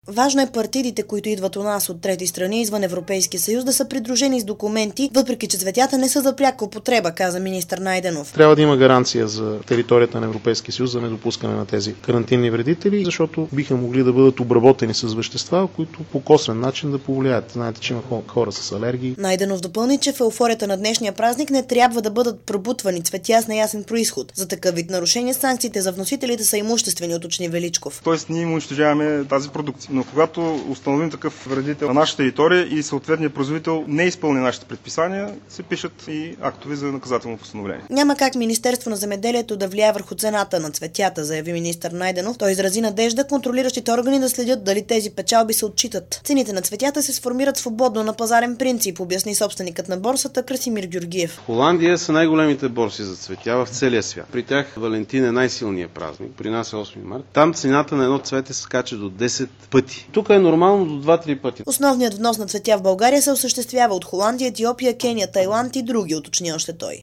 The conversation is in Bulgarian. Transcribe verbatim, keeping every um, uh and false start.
Важно е партидите, които идват у нас от трети страни извън Европейския съюз, да са придружени с документи, въпреки че цветята не са за пряка употреба, каза министър Найденов. Трябва да има гаранция за територията на Европейския съюз за недопускане на тези карантинни вредители, защото биха могли да бъдат обработени с вещества, които по косвен начин да повлияят. Знаете, че има хора с алергии. Найденов допълни, че в еуфорията на днешния празник не трябва да бъдат пробутвани цветя с неясен произход. За такъв вид нарушение санкциите за вносителите са имуществени, уточни Величков. Тоест ние унищожаваме тази продукция. Но когато установим такъв вредител на наша територия и съответният производител не изпълни нашите предписания, се пишат и актове за наказателно постановление. Няма как Министерство на земеделието да влияе върху цената на цветята, заяви министър Найденов. Той изрази надежда контролиращите органи да следят дали тези печалби се отчитат. Цените на цветята се сформират свободно на пазарен принцип, обясни собственикът на борсата Красимир Георгиев. В Холандия са най-големите борси за цветя в целия свят. При тях Валентин е най-силният празник, при нас е осми март. Там цената на едно цвете се скача до десет пъти. Тук е нормално до два-три пъти. Основният внос на цветя в България се осъществява от Холандия, Етиопия, Кения, Тайланд и други, уточни още той.